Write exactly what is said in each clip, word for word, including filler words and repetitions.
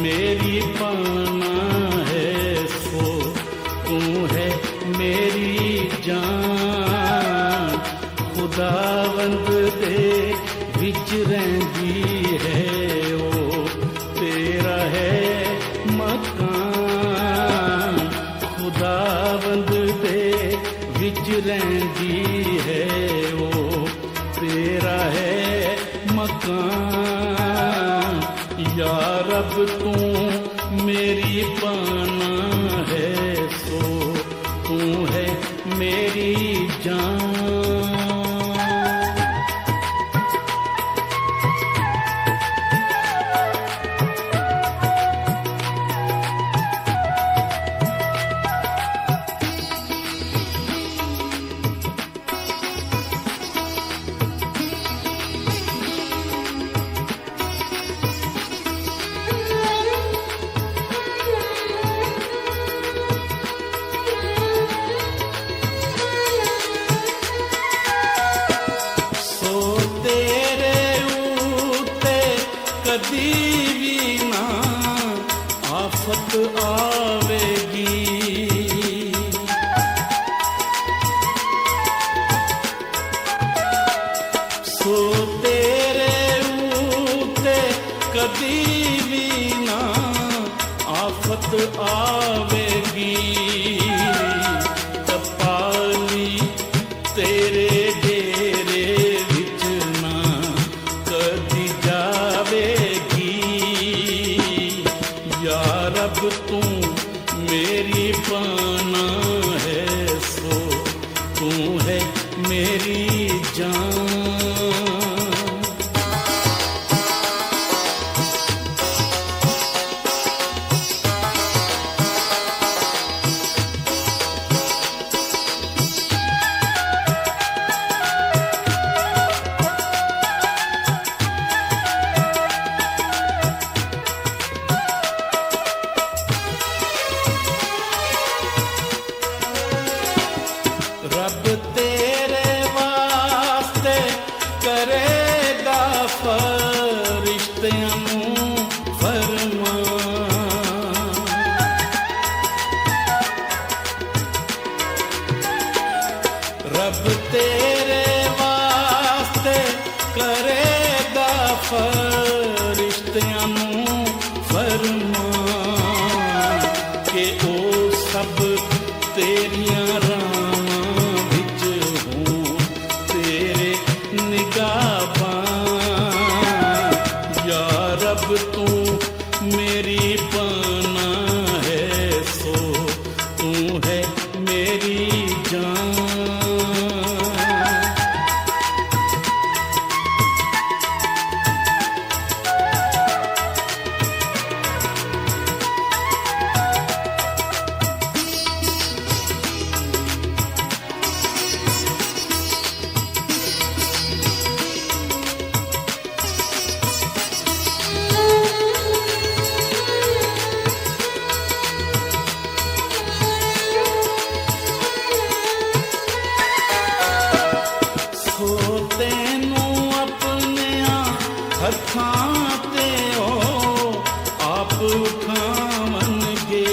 मेरी पाना है सो तू है मेरी जान। खुदावंद दे विच रहिंदी है ओ तेरा है मकान। खुदावंद दे विच रहिंदी है ओ तेरा है मकान। या रब तू मेरी पाना है सो तू है मेरी जान। कदी भी ना आफत आवेगी। सो तेरे ऊते कदी भी ना आफत आवेगी। तपाली तेरे डेरे विच ना कदी जावेगी। या रब तू मेरी पाना है सो तू है मेरी जान। रब तेरे वास्ते करेगा फरिश्तियां नूं फरमान। रब तेरे वास्ते करेगा फरिश्तियां नूं फरमान। के ओ सब तेरियां रब तू मेरी पाना है सो तू है मेरी जान। हथां ते ओ आप उठावणगे।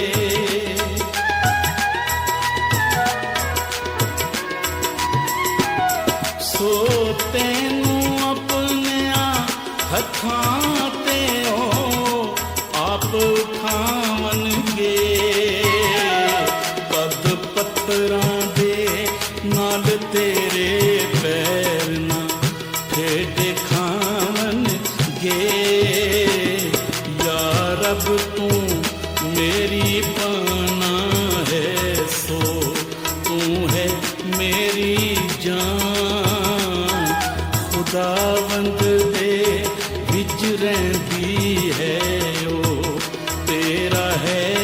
सो तैनू अपने हथां ते ओ आप उठावणगे। पद पत्थरां दे नाल तेरे पैर ना ठेडे खावणगे। या रब तू मेरी पाना है सो तू है मेरी जान। खुदावंद दे विच रहिंदी है ओ तेरा है